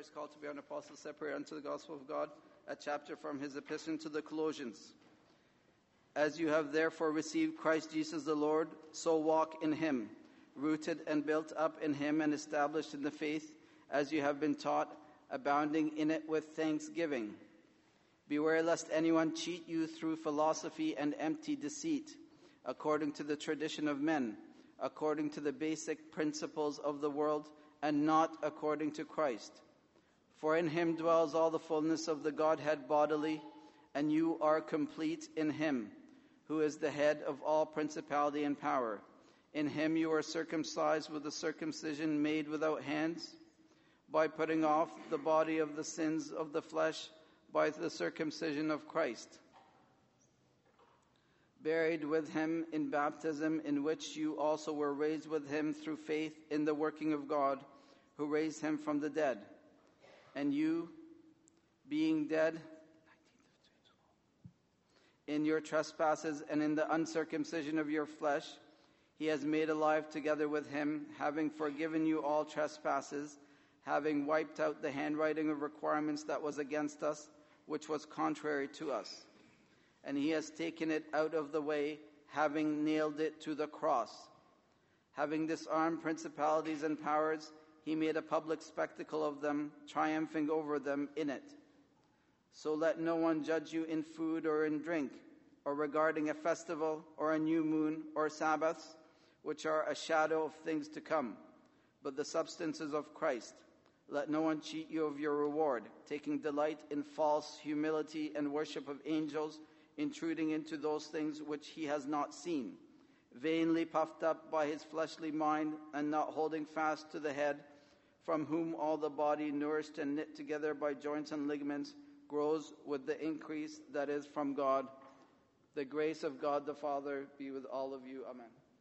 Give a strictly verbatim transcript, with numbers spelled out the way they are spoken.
Christ called to be an apostle, separate unto the gospel of God, a chapter from his epistle to the Colossians. As you have therefore received Christ Jesus the Lord, so walk in him, rooted and built up in him and established in the faith, as you have been taught, abounding in it with thanksgiving. Beware lest anyone cheat you through philosophy and empty deceit, according to the tradition of men, according to the basic principles of the world, and not according to Christ. For in him dwells all the fullness of the Godhead bodily, and you are complete in him, who is the head of all principality and power. In him you are circumcised with a circumcision made without hands, by putting off the body of the sins of the flesh by the circumcision of Christ, buried with him in baptism, in which you also were raised with him through faith in the working of God, who raised him from the dead. And you, being dead in your trespasses and in the uncircumcision of your flesh, he has made alive together with him, having forgiven you all trespasses, having wiped out the handwriting of requirements that was against us, which was contrary to us. And he has taken it out of the way, having nailed it to the cross. Having disarmed principalities and powers, he made a public spectacle of them, triumphing over them in it. So let no one judge you in food or in drink, or regarding a festival, or a new moon, or Sabbaths, which are a shadow of things to come, but the substances of Christ. Let no one cheat you of your reward, taking delight in false humility and worship of angels, intruding into those things which he has not seen, vainly puffed up by his fleshly mind, and not holding fast to the head, from whom all the body, nourished and knit together by joints and ligaments, grows with the increase that is from God. The grace of God the Father be with all of you. Amen.